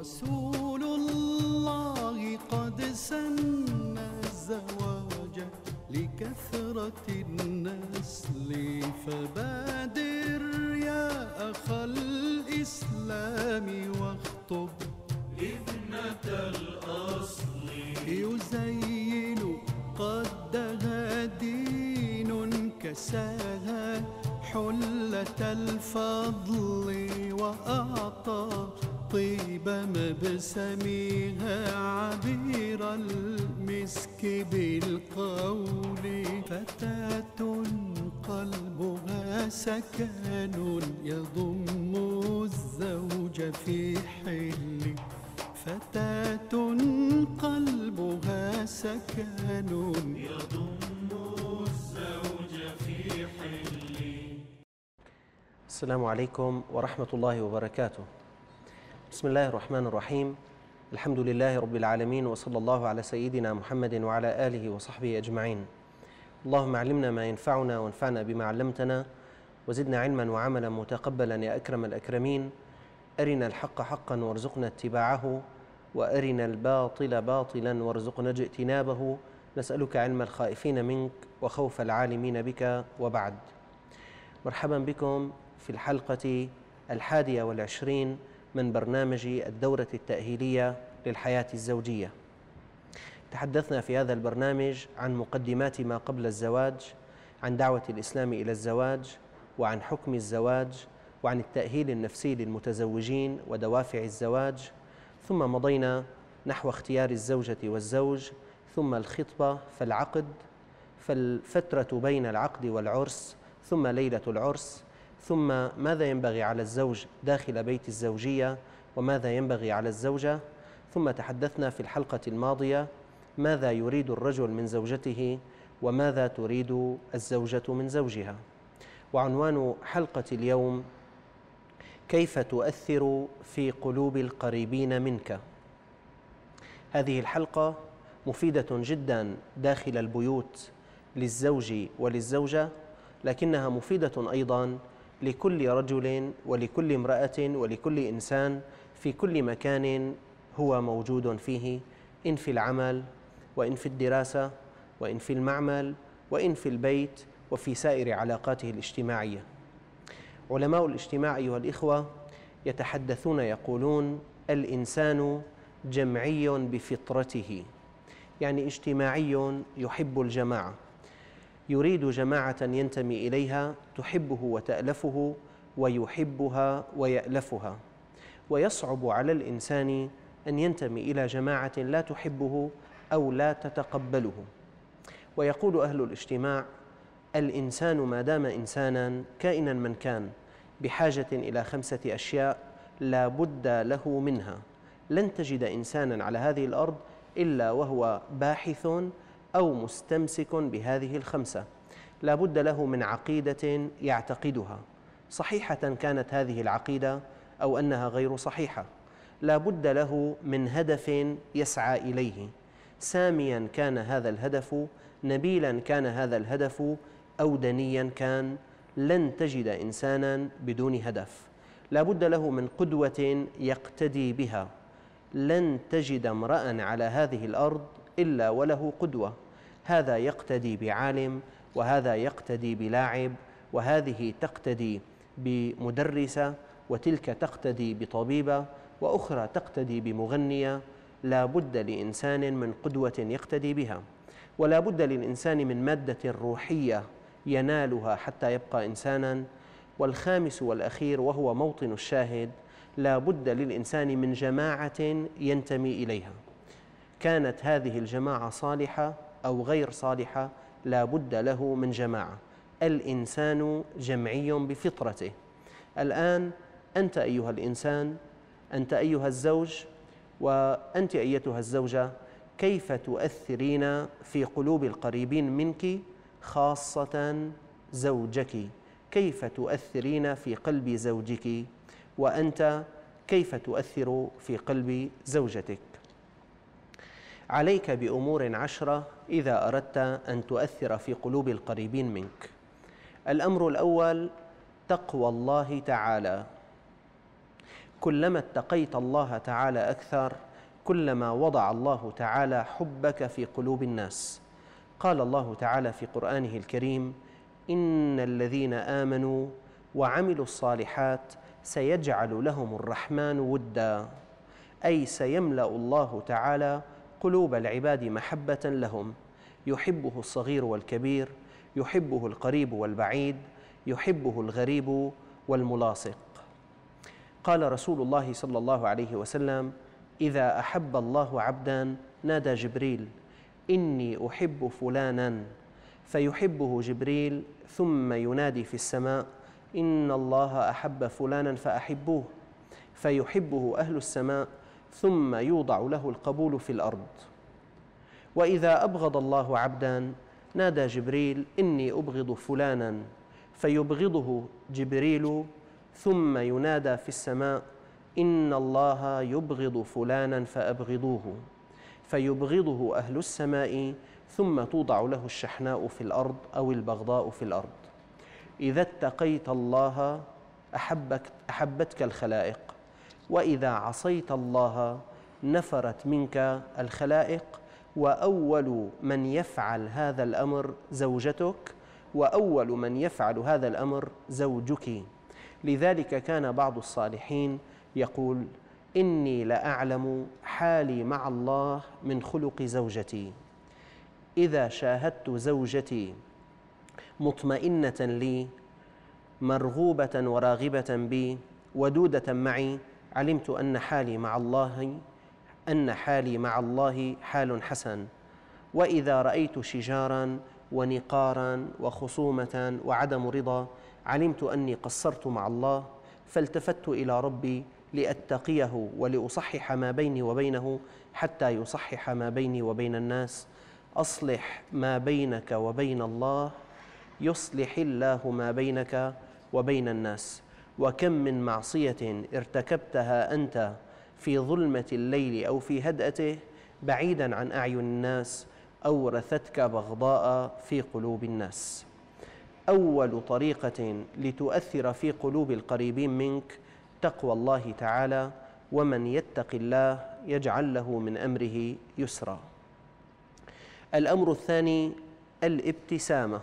رسول الله قد سن الزواج لكثرة النسل، فبادر يا أخ الإسلام واخطب ابنة الأصل. يزين قدها دين كساها حلة الفضل، وأعطى طيب مبسمها عبير المسك بالقول. فتاة قلبها سكن يضم الزوج في حل، فتاة قلبها سكن يضم الزوج في حل. السلام عليكم ورحمة الله وبركاته. بسم الله الرحمن الرحيم. الحمد لله رب العالمين، وصلى الله على سيدنا محمد وعلى آله وصحبه أجمعين. اللهم علمنا ما ينفعنا وانفعنا بما علمتنا، وزدنا علما وعملا متقبلا يا أكرم الأكرمين. أرنا الحق حقا وارزقنا اتباعه، وأرنا الباطل باطلا وارزقنا اجتنابه. نسألك علم الخائفين منك وخوف العالمين بك، وبعد. مرحبا بكم في الحلقة 21 من برنامج الدورة التأهيلية للحياة الزوجية. تحدثنا في هذا البرنامج عن مقدمات ما قبل الزواج، عن دعوة الإسلام إلى الزواج، وعن حكم الزواج، وعن التأهيل النفسي للمتزوجين ودوافع الزواج. ثم مضينا نحو اختيار الزوجة والزوج، ثم الخطبة فالعقد، فالفترة بين العقد والعرس، ثم ليلة العرس، ثم ماذا ينبغي على الزوج داخل بيت الزوجية، وماذا ينبغي على الزوجة. ثم تحدثنا في الحلقة الماضية ماذا يريد الرجل من زوجته، وماذا تريد الزوجة من زوجها. وعنوان حلقة اليوم: كيف تؤثر في قلوب القريبين منك. هذه الحلقة مفيدة جدا داخل البيوت للزوج وللزوجة، لكنها مفيدة أيضا لكل رجل ولكل امرأة ولكل إنسان في كل مكان هو موجود فيه، إن في العمل، وإن في الدراسة، وإن في المعمل، وإن في البيت، وفي سائر علاقاته الاجتماعية. علماء الاجتماع أيها الإخوة يتحدثون يقولون: الإنسان جمعي بفطرته، يعني اجتماعي يحب الجماعة، يريد جماعة ينتمي إليها تحبه وتألفه، ويحبها ويألفها. ويصعب على الإنسان أن ينتمي إلى جماعة لا تحبه أو لا تتقبله. ويقول أهل الاجتماع: الإنسان ما دام إنسانا كائنا من كان بحاجة إلى 5 أشياء لا بد له منها. لن تجد إنسانا على هذه الأرض إلا وهو باحث أو مستمسك بهذه ال5. لا بد له من عقيدة يعتقدها، صحيحة كانت هذه العقيدة أو أنها غير صحيحة. لا بد له من هدف يسعى إليه، ساميا كان هذا الهدف، نبيلا كان هذا الهدف، أو دنيا كان. لن تجد إنسانا بدون هدف. لا بد له من قدوة يقتدي بها. لن تجد امرأ على هذه الأرض إلا وله قدوة. هذا يقتدي بعالم، وهذا يقتدي بلاعب، وهذه تقتدي بمدرسة، وتلك تقتدي بطبيبة، وأخرى تقتدي بمغنية. لا بد لإنسان من قدوة يقتدي بها، ولا بد للإنسان من مادة روحية ينالها حتى يبقى إنسانا. والخامس والأخير وهو موطن الشاهد: لا بد للإنسان من جماعة ينتمي إليها، كانت هذه الجماعة صالحة أو غير صالحة، لا بد له من جماعة. الإنسان جمعي بفطرته. الآن أنت أيها الإنسان، أنت أيها الزوج، وأنت أيتها الزوجة، كيف تؤثرين في قلوب القريبين منك، خاصة زوجك؟ كيف تؤثرين في قلب زوجك؟ وأنت كيف تؤثر في قلب زوجتك؟ عليك بأمور 10 إذا أردت أن تؤثر في قلوب القريبين منك. الأمر الأول: تقوى الله تعالى. كلما اتقيت الله تعالى أكثر كلما وضع الله تعالى حبك في قلوب الناس. قال الله تعالى في قرآنه الكريم: إن الذين آمنوا وعملوا الصالحات سيجعل لهم الرحمن ودا، أي سيملأ الله تعالى قلوب العباد محبة لهم، يحبه الصغير والكبير، يحبه القريب والبعيد، يحبه الغريب والملاصق. قال رسول الله صلى الله عليه وسلم: إذا أحب الله عبدا نادى جبريل: إني أحب فلانا، فيحبه جبريل ثم ينادي في السماء: إن الله أحب فلانا فأحبوه، فيحبه أهل السماء ثم يوضع له القبول في الأرض. وإذا أبغض الله عبدا نادى جبريل: إني أبغض فلانا، فيبغضه جبريل ثم ينادى في السماء: إن الله يبغض فلانا فأبغضوه، فيبغضه أهل السماء ثم توضع له الشحناء في الأرض أو البغضاء في الأرض. إذا اتقيت الله أحبتك الخلائق، وإذا عصيت الله نفرت منك الخلائق. وأول من يفعل هذا الأمر زوجتك، وأول من يفعل هذا الأمر زوجك. لذلك كان بعض الصالحين يقول: إني لأعلم حالي مع الله من خلق زوجتي، إذا شاهدت زوجتي مطمئنة لي مرغوبة وراغبة بي ودودة معي، علمت أن حالي مع الله حال حسن. وإذا رأيت شجارا ونقارا وخصومة وعدم رضا، علمت أني قصرت مع الله، فالتفت إلى ربي لأتقيه ولأصحح ما بيني وبينه حتى يصحح ما بيني وبين الناس. أصلح ما بينك وبين الله يصلح الله ما بينك وبين الناس. وكم من معصية ارتكبتها أنت في ظلمة الليل أو في هدأته بعيداً عن أعين الناس أورثتك بغضاء في قلوب الناس. أول طريقة لتؤثر في قلوب القريبين منك تقوى الله تعالى: ومن يتق الله يجعل له من أمره يسرا. الأمر الثاني الابتسامة.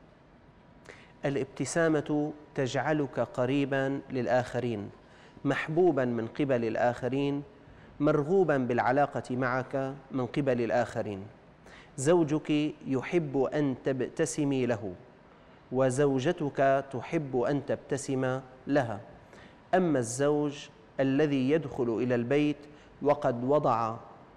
الابتسامة تجعلك قريباً للآخرين، محبوباً من قبل الآخرين، مرغوباً بالعلاقة معك من قبل الآخرين. زوجك يحب أن تبتسمي له، وزوجتك تحب أن تبتسم لها. أما الزوج الذي يدخل إلى البيت وقد وضع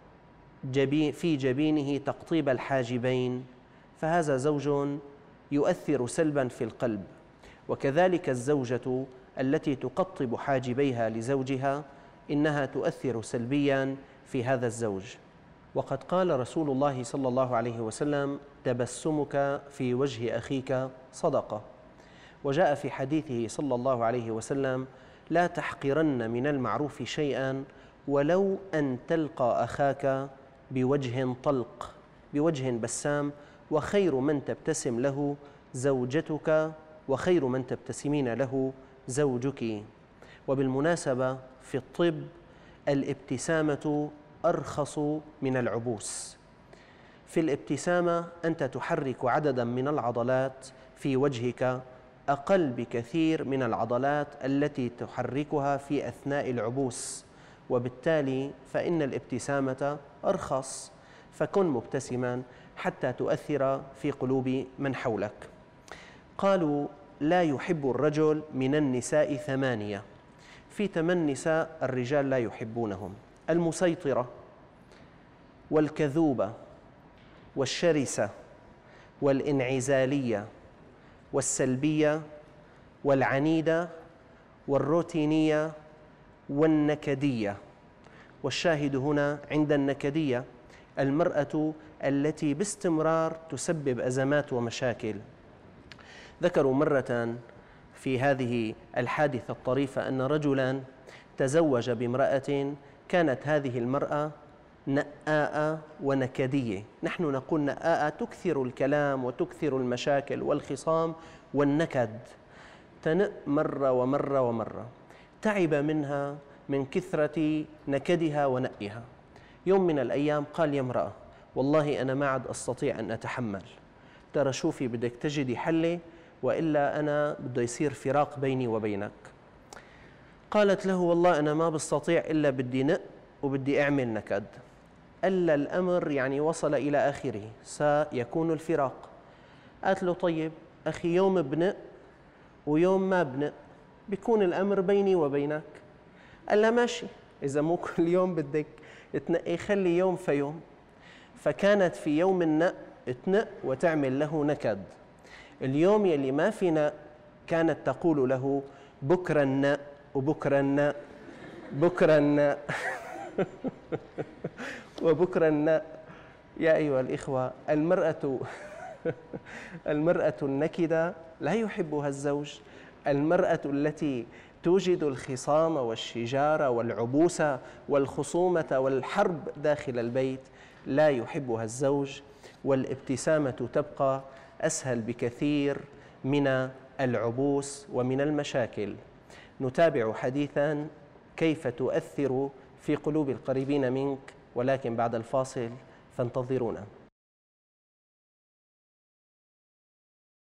في جبينه تقطيب الحاجبين، فهذا زوج يؤثر سلباً في القلب. وكذلك الزوجة التي تقطب حاجبيها لزوجها إنها تؤثر سلبياً في هذا الزوج. وقد قال رسول الله صلى الله عليه وسلم: تبسمك في وجه أخيك صدقة. وجاء في حديثه صلى الله عليه وسلم: لا تحقرن من المعروف شيئاً ولو أن تلقى أخاك بوجه طلق، بوجه بسام، وخير من تبتسم له زوجتك، وخير من تبتسمين له زوجك. وبالمناسبة في الطب الابتسامة أرخص من العبوس. في الابتسامة أنت تحرك عدداً من العضلات في وجهك أقل بكثير من العضلات التي تحركها في أثناء العبوس، وبالتالي فإن الابتسامة أرخص. فكن مبتسماً حتى تؤثر في قلوب من حولك. قالوا: لا يحب الرجل من النساء 8. في 8 نساء الرجال لا يحبونهم: المسيطرة، والكذوبة، والشرسة، والانعزالية، والسلبية، والعنيدة، والروتينية، والنكدية. والشاهد هنا عند النكدية المرأة التي باستمرار تسبب أزمات ومشاكل. ذكروا مرة في هذه الحادثة الطريفة أن رجلاً تزوج بامرأة كانت هذه المرأة نآءة ونكدية. نحن نقول نآءة تكثر الكلام وتكثر المشاكل والخصام والنكد، تنأ مرة ومرة ومرة. تعب منها من كثرة نكدها ونأها. يوم من الأيام قال يا امرأة والله أنا ما عاد أستطيع أن أتحمل، ترى شوفي بدك تجدي حلة وإلا أنا بده يصير فراق بيني وبينك. قالت له والله أنا ما بستطيع إلا بدي نق وبدي أعمل نكد. ألا الأمر يعني وصل إلى آخره، سيكون الفراق. قالت له طيب أخي يوم بنق ويوم ما بنق، بيكون الأمر بيني وبينك. قال لها ماشي، إذا مو كل يوم بدك تنقي خلي يوم فيوم. فكانت في يوم النق تنق وتعمل له نكد. اليوم يلي ما في نق كانت تقول له بكرة النق وبكرة النق، بكرة النق وبكرة النق. يا أيها الإخوة، المرأة النكدة لا يحبها الزوج. المرأة التي توجد الخصام والشجار والعبوس والخصومة والحرب داخل البيت لا يحبها الزوج، والابتسامة تبقى أسهل بكثير من العبوس ومن المشاكل. نتابع حديثا كيف تؤثر في قلوب القريبين منك، ولكن بعد الفاصل، فانتظرونا.